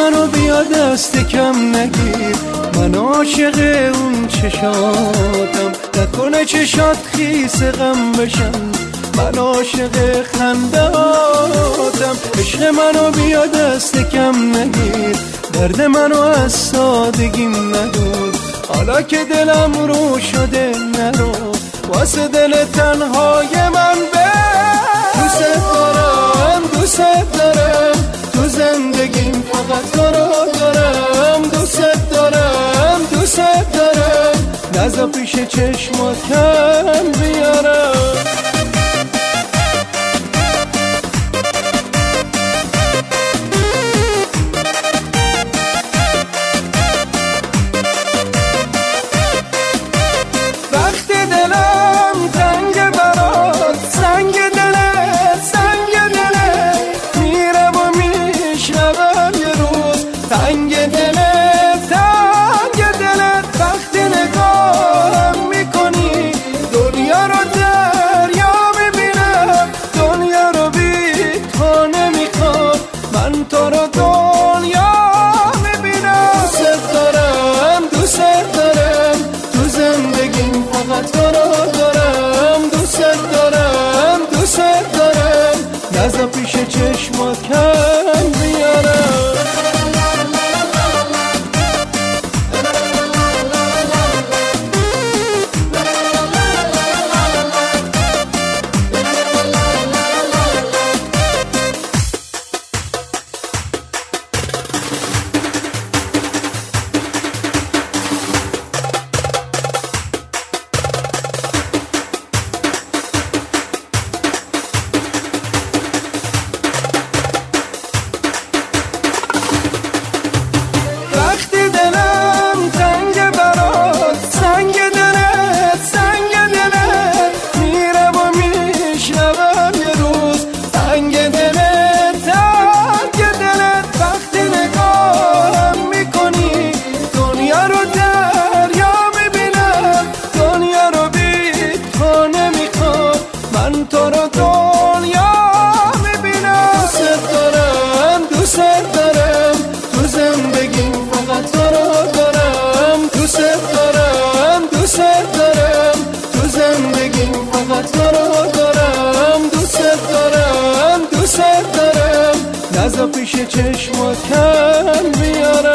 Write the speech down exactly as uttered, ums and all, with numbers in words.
منو بیا دست کم نگیر، من عاشق اون چشاتم، نکنه چشات خیس غم بشن، من عاشق خنداتم. عشق منو بیا دست کم نگیر، درد منو از سادگیم ندور، حالا که دلم رو شده نرو، واسه دل تنهای من بر. دوست دارم دوست دارم تو زندگیم، فقط تو رو دارم. دوست دارم دوست دارم نزا پیش چشمات کم بیارم. نزا پیش چشمات کم بیارم. نزا پیش چشمات کم بیارم.